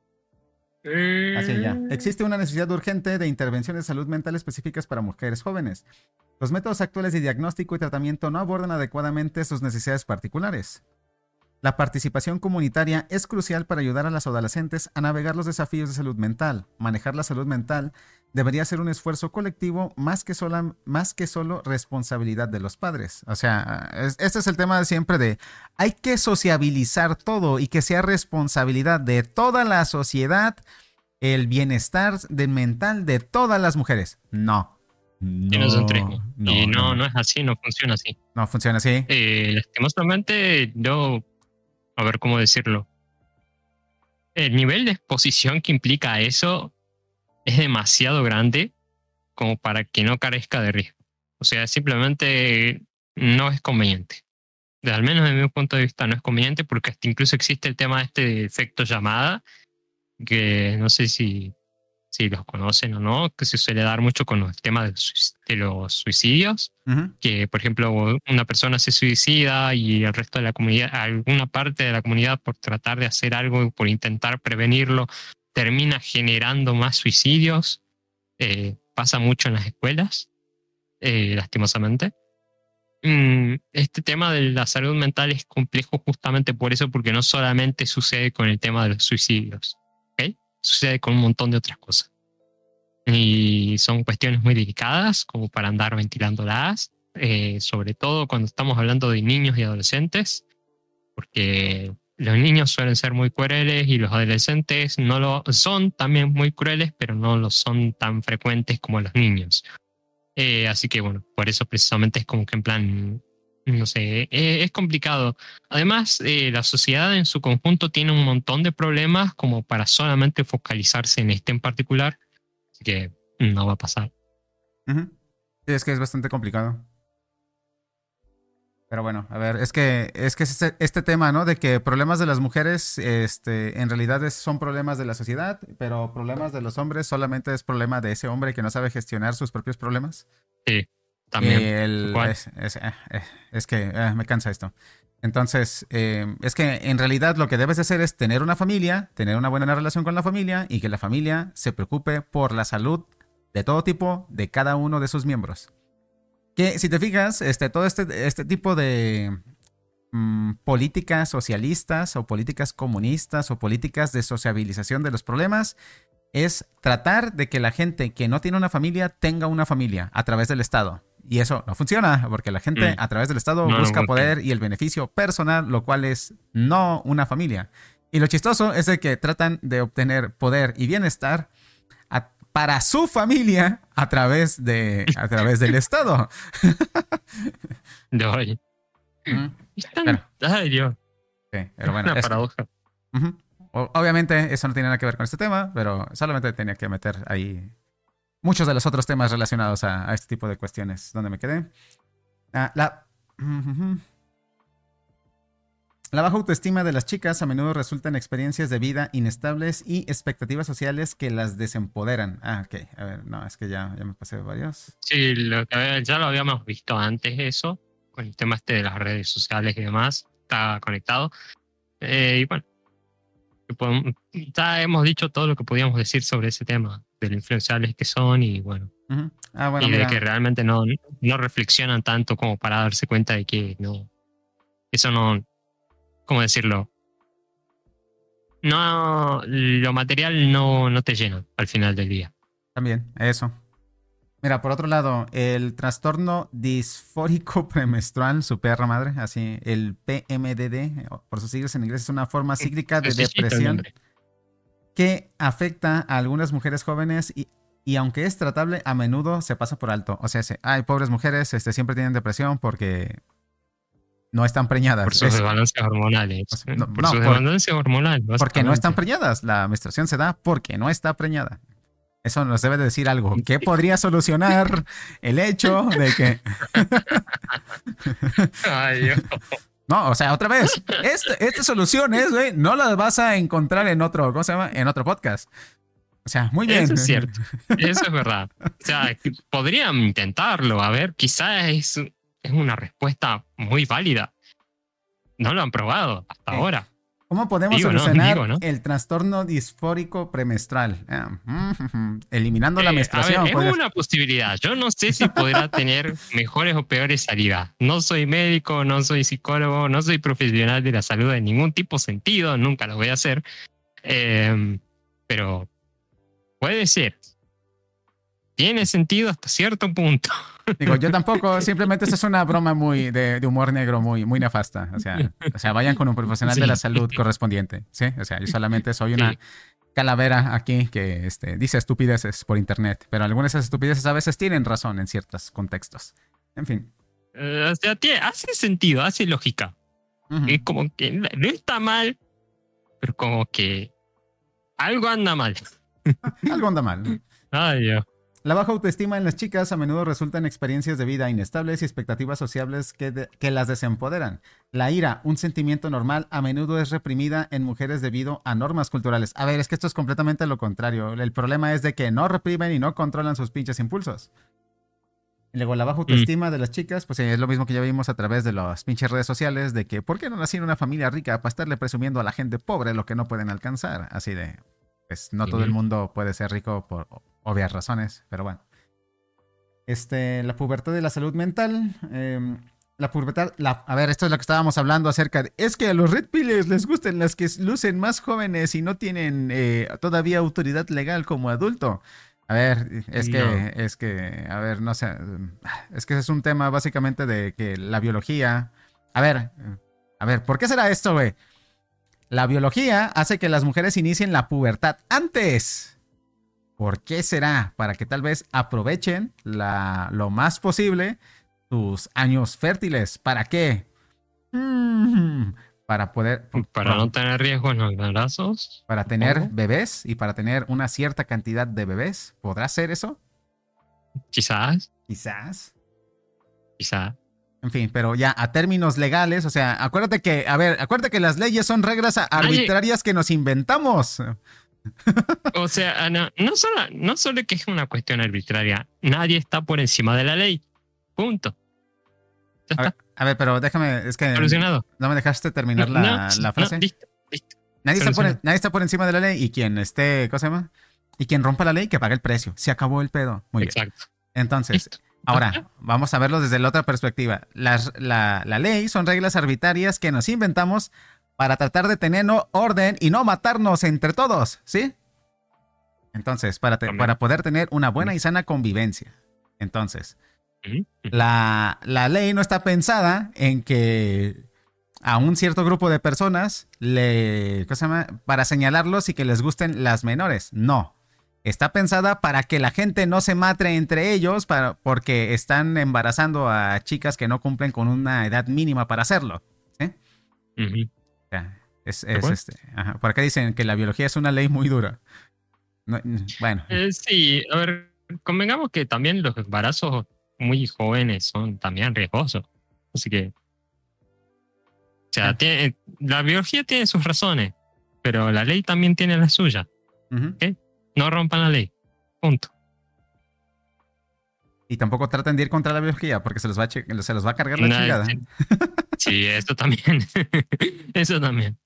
Speaker 1: Así ya. Existe una necesidad urgente de intervenciones de salud mental específicas para mujeres jóvenes. Los métodos actuales de diagnóstico y tratamiento no abordan adecuadamente sus necesidades particulares. La participación comunitaria es crucial para ayudar a las adolescentes a navegar los desafíos de salud mental. Manejar la salud mental debería ser un esfuerzo colectivo más que, sola, más que solo responsabilidad de los padres. O sea, es, este es el tema de siempre de hay que sociabilizar todo y que sea responsabilidad de toda la sociedad el bienestar de mental de todas las mujeres. No.
Speaker 3: No, no, y no, no, no es así, no funciona así.
Speaker 1: No funciona así.
Speaker 3: Eh, lastimosamente, yo, a ver cómo decirlo. El nivel de exposición que implica eso es demasiado grande como para que no carezca de riesgo. O sea, simplemente no es conveniente. Al menos desde mi punto de vista no es conveniente porque hasta incluso existe el tema de este efecto llamada, que no sé si, si los conocen o no, que se suele dar mucho con el tema de, de los suicidios, uh-huh. que por ejemplo una persona se suicida y el resto de la comunidad, alguna parte de la comunidad por tratar de hacer algo, por intentar prevenirlo, termina generando más suicidios. Eh, pasa mucho en las escuelas, eh, lastimosamente. Mm, este tema de la salud mental es complejo justamente por eso, porque no solamente sucede con el tema de los suicidios, ¿ok? Sucede con un montón de otras cosas. Y son cuestiones muy delicadas como para andar ventilándolas, eh, sobre todo cuando estamos hablando de niños y adolescentes, porque los niños suelen ser muy crueles y los adolescentes no lo son, también muy crueles, pero no lo son tan frecuentes como los niños. Eh, así que bueno, por eso precisamente es como que en plan, no sé, eh, es complicado. Además, eh, la sociedad en su conjunto tiene un montón de problemas como para solamente focalizarse en este en particular. Así que no va a pasar.
Speaker 1: Uh-huh. Sí, es que es bastante complicado. Pero bueno, a ver, es que es que es este, este tema, ¿no? De que problemas de las mujeres, este, en realidad es, son problemas de la sociedad, pero problemas de los hombres solamente es problema de ese hombre que no sabe gestionar sus propios problemas.
Speaker 3: Sí, también.
Speaker 1: El, es, es, eh, es que eh, me cansa esto. Entonces, eh, es que en realidad lo que debes de hacer es tener una familia, tener una buena relación con la familia y que la familia se preocupe por la salud de todo tipo de cada uno de sus miembros. Que si te fijas, este, todo este, este tipo de mmm, políticas socialistas o políticas comunistas o políticas de sociabilización de los problemas es tratar de que la gente que no tiene una familia tenga una familia a través del Estado. Y eso no funciona porque la gente mm. a través del Estado no, busca no, poder y el beneficio personal, lo cual es no una familia. Y lo chistoso es de que tratan de obtener poder y bienestar a para su familia a través de a través del Estado.
Speaker 3: No, oye.
Speaker 1: Mm.
Speaker 3: Pero, ay, Dios.
Speaker 1: Sí, pero bueno,
Speaker 3: una
Speaker 1: es,
Speaker 3: paradoja.
Speaker 1: Uh-huh. Obviamente eso no tiene nada que ver con este tema, pero solamente tenía que meter ahí muchos de los otros temas relacionados a, a este tipo de cuestiones. ¿Dónde me quedé? Ah, la... Uh-huh. La baja autoestima de las chicas a menudo resulta en experiencias de vida inestables y expectativas sociales que las desempoderan. Ah, ok. A ver, no, es que ya, ya me pasé varios.
Speaker 3: Sí, lo que, ya lo habíamos visto antes eso, con el tema este de las redes sociales y demás. Está conectado. Eh, y bueno, ya hemos dicho todo lo que podíamos decir sobre ese tema, de lo influenciables que son y bueno.
Speaker 1: Uh-huh. Ah, bueno
Speaker 3: y
Speaker 1: mira.
Speaker 3: de que realmente no, no reflexionan tanto como para darse cuenta de que no, eso no... ¿Cómo decirlo? No, lo material no, no te llena al final del día.
Speaker 1: También, eso. Mira, por otro lado, el trastorno disfórico premenstrual, su perra madre, así, el P M D D, por sus siglas en inglés, es una forma cíclica de depresión que afecta a algunas mujeres jóvenes y, y aunque es tratable, a menudo se pasa por alto. O sea, se, ay, pobres mujeres, este, siempre tienen depresión porque... no están preñadas.
Speaker 3: Por sus desbalances hormonales.
Speaker 1: O sea, no,
Speaker 3: por
Speaker 1: no,
Speaker 3: sus desbalances hormonales.
Speaker 1: Porque no están preñadas. La menstruación se da porque no está preñada. Eso nos debe de decir algo. ¿Qué podría solucionar el hecho de que...
Speaker 3: Ay, Dios.
Speaker 1: No, o sea, otra vez. Este, estas soluciones, güey, no las vas a encontrar en otro, ¿cómo se llama? En otro podcast. O sea, muy bien.
Speaker 3: Eso es cierto. Eso es verdad. O sea, podrían intentarlo. A ver, quizás es... es una respuesta muy válida. No lo han probado hasta eh, ahora.
Speaker 1: ¿Cómo podemos
Speaker 3: digo,
Speaker 1: solucionar
Speaker 3: no, digo, ¿no?
Speaker 1: el trastorno disfórico premenstrual? Ah, mm, mm, eliminando
Speaker 3: eh,
Speaker 1: la menstruación.
Speaker 3: A ver, es
Speaker 1: podrías...
Speaker 3: una posibilidad. Yo no sé si podrá tener mejores o peores salidas. No soy médico, no soy psicólogo, no soy profesional de la salud en ningún tipo de sentido. Nunca lo voy a hacer. Eh, pero puede ser. Tiene sentido hasta cierto punto.
Speaker 1: Digo, yo tampoco, simplemente esto es una broma muy de, de humor negro muy, muy nefasta. O sea, o sea, vayan con un profesional sí. de la salud correspondiente. ¿Sí? O sea, yo solamente soy una sí. calavera aquí que este, dice estupideces por internet, pero algunas de esas estupideces a veces tienen razón en ciertos contextos. En fin.
Speaker 3: Uh, o sea, tiene, hace sentido, hace lógica. Uh-huh. Es como que no está mal, pero como que algo anda mal.
Speaker 1: Algo anda mal.
Speaker 3: Ay, Dios.
Speaker 1: La baja autoestima en las chicas a menudo resulta en experiencias de vida inestables y expectativas sociales que, de, que las desempoderan. La ira, un sentimiento normal, a menudo es reprimida en mujeres debido a normas culturales. A ver, es que esto es completamente lo contrario. El problema es de que no reprimen y no controlan sus pinches impulsos. Y luego la baja autoestima mm. de las chicas, pues es lo mismo que ya vimos a través de las pinches redes sociales, de que ¿por qué no nací en una familia rica para estarle presumiendo a la gente pobre lo que no pueden alcanzar? Así de... pues no todo
Speaker 3: Ujú.
Speaker 1: el mundo puede ser rico por obvias razones, pero bueno. Este, la pubertad de la salud mental. eh, la pubertad, la, a ver, esto es lo que estábamos hablando acerca de. Es que a los red pillers les gustan las que lucen más jóvenes y no tienen eh, todavía autoridad legal como adulto. A ver, es que,
Speaker 3: No.
Speaker 1: es que, a ver, no sé. Es que ese es un tema básicamente de que la biología. A ver, a ver, ¿por qué será esto, güey? La biología hace que las mujeres inicien la pubertad antes. ¿Por qué será? Para que tal vez aprovechen la, lo más posible sus años fértiles. ¿Para qué? Mm, para poder...
Speaker 3: Para no tener riesgo en los embarazos.
Speaker 1: Para tener
Speaker 3: supongo.
Speaker 1: bebés y para tener una cierta cantidad de bebés. ¿Podrá ser eso?
Speaker 3: Quizás,
Speaker 1: Quizás.
Speaker 3: quizás.
Speaker 1: En fin, pero ya a términos legales, o sea, acuérdate que, a ver, acuérdate que las leyes son reglas arbitrarias que nos inventamos.
Speaker 3: O sea, no, no, solo, no solo que es una cuestión arbitraria, nadie está por encima de la ley. Punto. Ya
Speaker 1: A ver,
Speaker 3: está.
Speaker 1: a ver, pero déjame, es que
Speaker 3: Solucionado.
Speaker 1: no me dejaste terminar
Speaker 3: No,
Speaker 1: la,
Speaker 3: no,
Speaker 1: la frase.
Speaker 3: no, listo, listo.
Speaker 1: Nadie está, por,
Speaker 3: Solucionado.
Speaker 1: nadie está por encima de la ley y quien esté, ¿cómo se llama? Y quien rompa la ley, que pague el precio. Se acabó el pedo. Muy bien.
Speaker 3: Exacto.
Speaker 1: Entonces,
Speaker 3: Listo.
Speaker 1: ahora, vamos a verlo desde la otra perspectiva. Las- la, la ley son reglas arbitrarias que nos inventamos para tratar de tener no- orden y no matarnos entre todos, ¿sí? Entonces, para, te-
Speaker 3: También.
Speaker 1: para poder tener una buena y sana convivencia. Entonces,
Speaker 3: Ujú, ujú.
Speaker 1: la, la ley no está pensada en que a un cierto grupo de personas le, ¿cómo se llama? Para señalarlos y que les gusten las menores. No. Está pensada para que la gente no se mate entre ellos para, porque están embarazando a chicas que no cumplen con una edad mínima para hacerlo. ¿Sí?
Speaker 3: Ujú.
Speaker 1: O sea, es,
Speaker 3: ¿De
Speaker 1: es
Speaker 3: acuerdo?
Speaker 1: este. Ajá. Por acá dicen que la biología es una ley muy dura. No, bueno.
Speaker 3: Eh, sí, a ver, convengamos que también los embarazos muy jóvenes son también riesgosos. Así que, o sea,
Speaker 1: Ah.
Speaker 3: tiene- la biología tiene sus razones, pero la ley también tiene la suya.
Speaker 1: Ujú.
Speaker 3: No rompan la ley. Punto.
Speaker 1: Y tampoco traten de ir contra la biología porque se los va a, che- se los va a cargar la
Speaker 3: No,
Speaker 1: chingada.
Speaker 3: sí, sí, eso también. Eso también.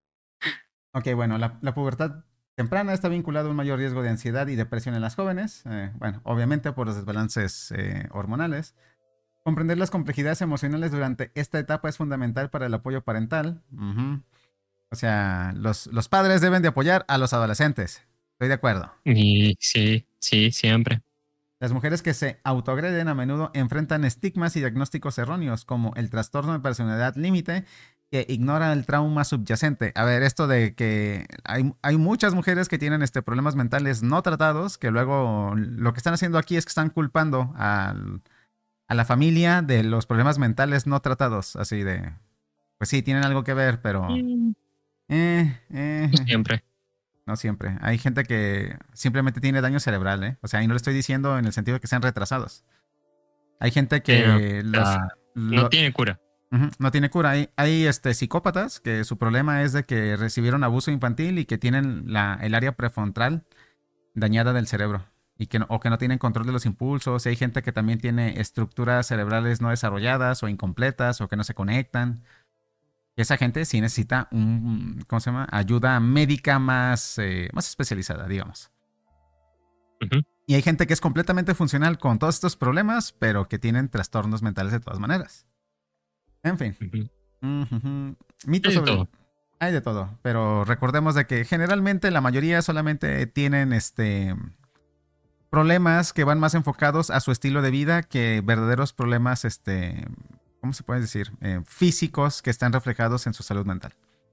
Speaker 1: Ok, bueno, la, la pubertad temprana está vinculada a un mayor riesgo de ansiedad y depresión en las jóvenes. eh, bueno, obviamente por los desbalances eh, hormonales. Comprender las complejidades emocionales durante esta etapa es fundamental para el apoyo parental. Ujú. O sea, los, los padres deben de apoyar a los adolescentes. Estoy de acuerdo.
Speaker 3: Y sí, sí, siempre.
Speaker 1: Las mujeres que se autoagreden a menudo enfrentan estigmas y diagnósticos erróneos, como el trastorno de personalidad límite, que ignora el trauma subyacente. A ver, esto de que hay, hay muchas mujeres que tienen este, problemas mentales no tratados, que luego lo que están haciendo aquí es que están culpando al- a la familia de los problemas mentales no tratados. Así de, pues sí, tienen algo que ver, pero...
Speaker 3: Mm,
Speaker 1: Eh, eh,
Speaker 3: no siempre.
Speaker 1: no siempre. Hay gente que simplemente tiene daño cerebral, ¿eh? O sea, y no lo estoy diciendo en el sentido de que sean retrasados. Hay gente que
Speaker 3: Sí, no,
Speaker 1: los,
Speaker 3: o sea,
Speaker 1: lo-
Speaker 3: No tiene cura.
Speaker 1: Ujú, no tiene cura. Hay, hay, este, psicópatas que su problema es de que recibieron abuso infantil y que tienen la, el área prefrontal dañada del cerebro y que no, o que no tienen control de los impulsos. Y hay gente que también tiene estructuras cerebrales no desarrolladas o incompletas o que no se conectan. Esa gente sí necesita un, ¿cómo se llama? Ayuda médica más, eh, más especializada, digamos.
Speaker 3: Ujú.
Speaker 1: Y hay gente que es completamente funcional con todos estos problemas, pero que tienen trastornos mentales de todas maneras. En fin.
Speaker 3: Ujú.
Speaker 1: Ujujú. Mitos
Speaker 3: Hay de
Speaker 1: sobre...
Speaker 3: todo.
Speaker 1: Hay de todo, pero recordemos de que generalmente la mayoría solamente tienen este problemas que van más enfocados a su estilo de vida que verdaderos problemas, este, ¿cómo se puede decir? Eh, físicos que están reflejados en su salud mental.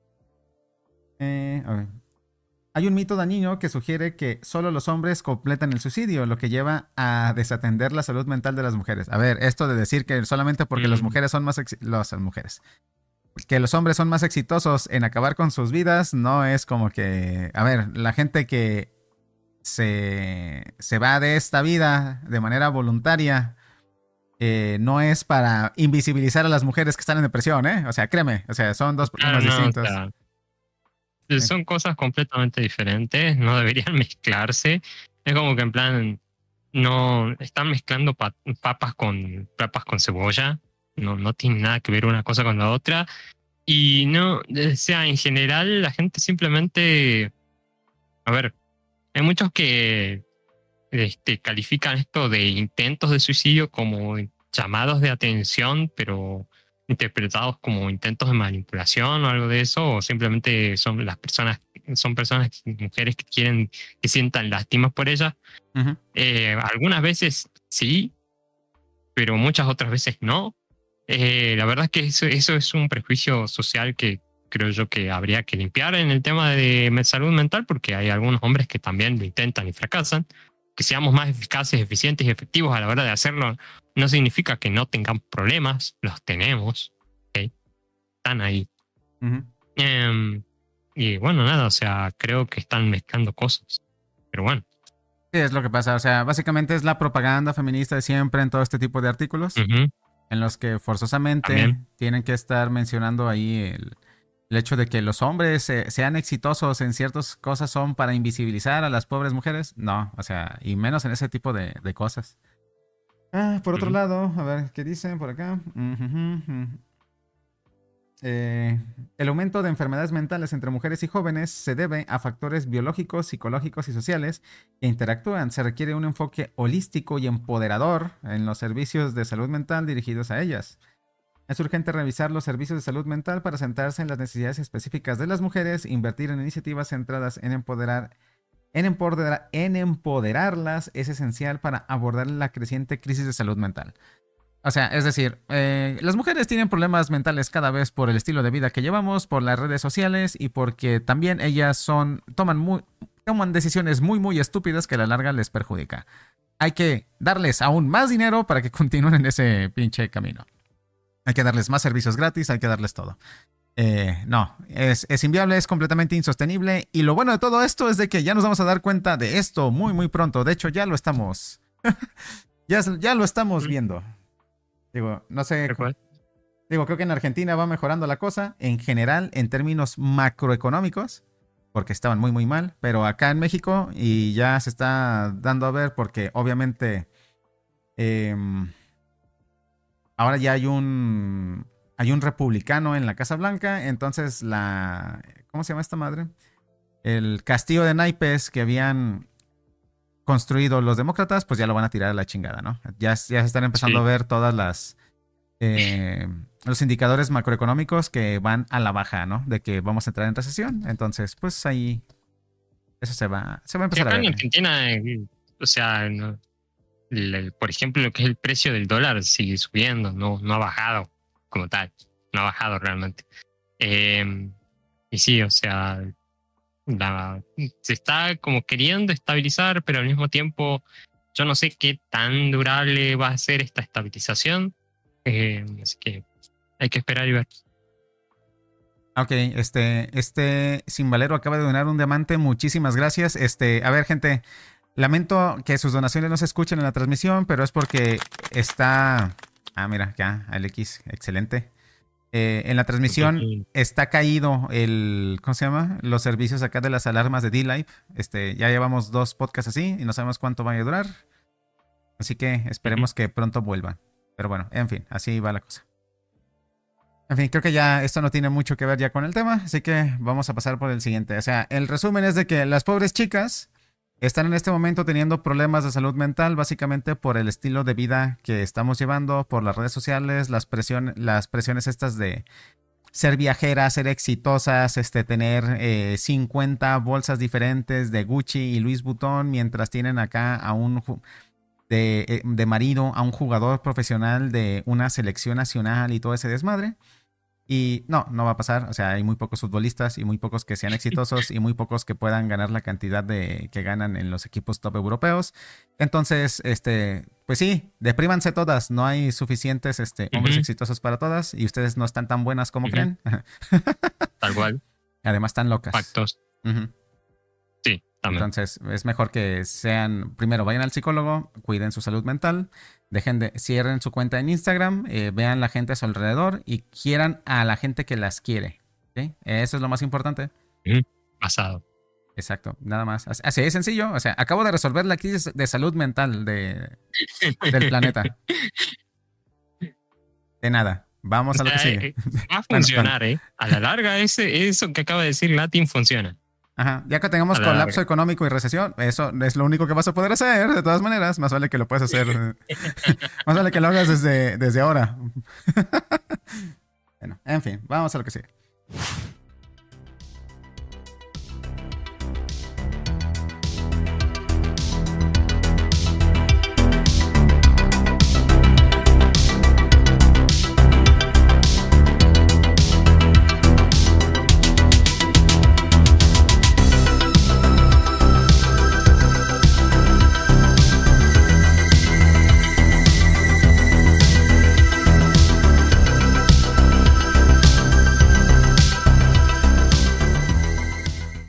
Speaker 1: Eh, a ver. Hay un mito dañino que sugiere que solo los hombres completan el suicidio, lo que lleva a desatender la salud mental de las mujeres. A ver, esto de decir que solamente porque
Speaker 3: Mm.
Speaker 1: las mujeres son más exi- las mujeres, que los hombres son más exitosos en acabar con sus vidas, no es como que, a ver, la gente que se, se va de esta vida de manera voluntaria, eh, no es para invisibilizar a las mujeres que están en depresión, ¿eh? O sea, créeme, o sea, son dos
Speaker 3: Ah,
Speaker 1: problemas
Speaker 3: no, o
Speaker 1: distintos.
Speaker 3: sea, son cosas completamente diferentes, no deberían mezclarse. Es como que en plan, no están mezclando pa- papas con papas con cebolla. No, no tiene nada que ver una cosa con la otra. Y no, o sea, en general la gente simplemente a ver, hay muchos que este, califican esto de intentos de suicidio como llamados de atención, pero interpretados como intentos de manipulación o algo de eso, o simplemente son las personas, son personas, mujeres que quieren que sientan lástima por ellas.
Speaker 1: Uh-huh.
Speaker 3: Eh, algunas veces sí, pero muchas otras veces no. Eh, la verdad es que eso, eso es un prejuicio social que creo yo que habría que limpiar en el tema de salud mental, porque hay algunos hombres que también lo intentan y fracasan. Que seamos más eficaces, eficientes y efectivos a la hora de hacerlo no significa que no tengamos problemas, los tenemos, ¿okay? Están ahí.
Speaker 1: Uh-huh.
Speaker 3: Eh, y bueno, nada, o sea, creo que están mezclando cosas, pero bueno.
Speaker 1: Sí, es lo que pasa, o sea, básicamente es la propaganda feminista de siempre en todo este tipo de artículos,
Speaker 3: Uh-huh.
Speaker 1: en los que forzosamente
Speaker 3: También.
Speaker 1: tienen que estar mencionando ahí el, el hecho de que los hombres eh, sean exitosos en ciertas cosas son para invisibilizar a las pobres mujeres. No, o sea, y menos en ese tipo de, de cosas. Ah, por otro
Speaker 3: Uh-huh.
Speaker 1: lado, a ver, ¿qué dicen por acá? Uh-huh, uh-huh. Eh, el aumento de enfermedades mentales entre mujeres y jóvenes se debe a factores biológicos, psicológicos y sociales que interactúan. Se requiere un enfoque holístico y empoderador en los servicios de salud mental dirigidos a ellas. Es urgente revisar los servicios de salud mental para centrarse en las necesidades específicas de las mujeres, invertir en iniciativas centradas en empoderar, en empoderar, en empoderarlas es esencial para abordar la creciente crisis de salud mental. O sea, es decir, eh, las mujeres tienen problemas mentales cada vez por el estilo de vida que llevamos, por las redes sociales y porque también ellas son toman muy, toman decisiones muy muy estúpidas que a la larga les perjudica. Hay que darles aún más dinero para que continúen en ese pinche camino. Hay que darles más servicios gratis, hay que darles todo. Eh, no, es, es inviable, es completamente insostenible. Y lo bueno de todo esto es de que ya nos vamos a dar cuenta de esto muy, muy pronto. De hecho, ya lo estamos. ya, ya lo estamos viendo. Digo, no sé. Digo, creo que en Argentina va mejorando la cosa. En general, en términos macroeconómicos. Porque estaban muy, muy mal. Pero acá en México, y ya se está dando a ver, porque obviamente. Eh, Ahora ya hay un hay un republicano en la Casa Blanca, entonces la ¿cómo se llama esta madre? El castillo de naipes que habían construido los demócratas, pues ya lo van a tirar a la chingada, ¿no? Ya, ya se están empezando sí. a ver todas las eh, los indicadores macroeconómicos que van a la baja, ¿no? De que vamos a entrar en recesión, entonces pues ahí eso se va se va a empezar
Speaker 3: sí,
Speaker 1: a ver.
Speaker 3: En Argentina, eh, o sea, no. El, el, por ejemplo, lo que es el precio del dólar sigue subiendo, no, no ha bajado como tal, no ha bajado realmente. Eh, y sí, o sea, la, se está como queriendo estabilizar, pero al mismo tiempo yo no sé qué tan durable va a ser esta estabilización, eh, así que hay que esperar y ver.
Speaker 1: Ok, este, este Simbalero acaba de donar un diamante, muchísimas gracias. Este, a ver, gente. Lamento que sus donaciones no se escuchen en la transmisión, pero es porque está... Ah, mira, ya, Alex, excelente. Eh, en la transmisión está caído el... ¿Cómo se llama? Los servicios acá de las alarmas de D-Live. Este, ya llevamos dos podcasts así y no sabemos cuánto va a durar. Así que esperemos que pronto vuelvan. Pero bueno, en fin, así va la cosa. En fin, creo que ya esto no tiene mucho que ver ya con el tema, así que vamos a pasar por el siguiente. O sea, el resumen es de que las pobres chicas... están en este momento teniendo problemas de salud mental básicamente por el estilo de vida que estamos llevando, por las redes sociales, las, presión, las presiones estas de ser viajeras, ser exitosas, este, tener eh, cincuenta bolsas diferentes de Gucci y Louis Vuitton mientras tienen acá a un de, de marido, a un jugador profesional de una selección nacional y todo ese desmadre. Y no, no va a pasar. O sea, hay muy pocos futbolistas y muy pocos que sean exitosos y muy pocos que puedan ganar la cantidad de que ganan en los equipos top europeos. Entonces, este, pues sí, deprímanse todas. No hay suficientes este, hombres uh-huh. exitosos para todas y ustedes no están tan buenas como uh-huh. creen.
Speaker 3: Tal cual.
Speaker 1: Además, están locas.
Speaker 3: Factos.
Speaker 1: Uh-huh.
Speaker 3: Sí, también.
Speaker 1: Entonces, es mejor que sean, primero vayan al psicólogo, cuiden su salud mental. Dejen de, cierren su cuenta en Instagram, eh, vean la gente a su alrededor y quieran a la gente que las quiere. ¿Sí? Eso es lo más importante.
Speaker 3: Mm, pasado.
Speaker 1: Exacto, nada más. Así es sencillo. O sea, acabo de resolver la crisis de salud mental de, del planeta. De nada. Vamos o sea, a lo que sigue.
Speaker 3: Va a funcionar, bueno, ¿eh? A la larga, ese, eso que acaba de decir Latin funciona.
Speaker 1: Ajá, ya que tengamos colapso larga. económico y recesión, eso es lo único que vas a poder hacer, de todas maneras. Más vale que lo puedas hacer. Más vale que lo hagas desde, desde ahora. Bueno, en fin, vamos a lo que sigue.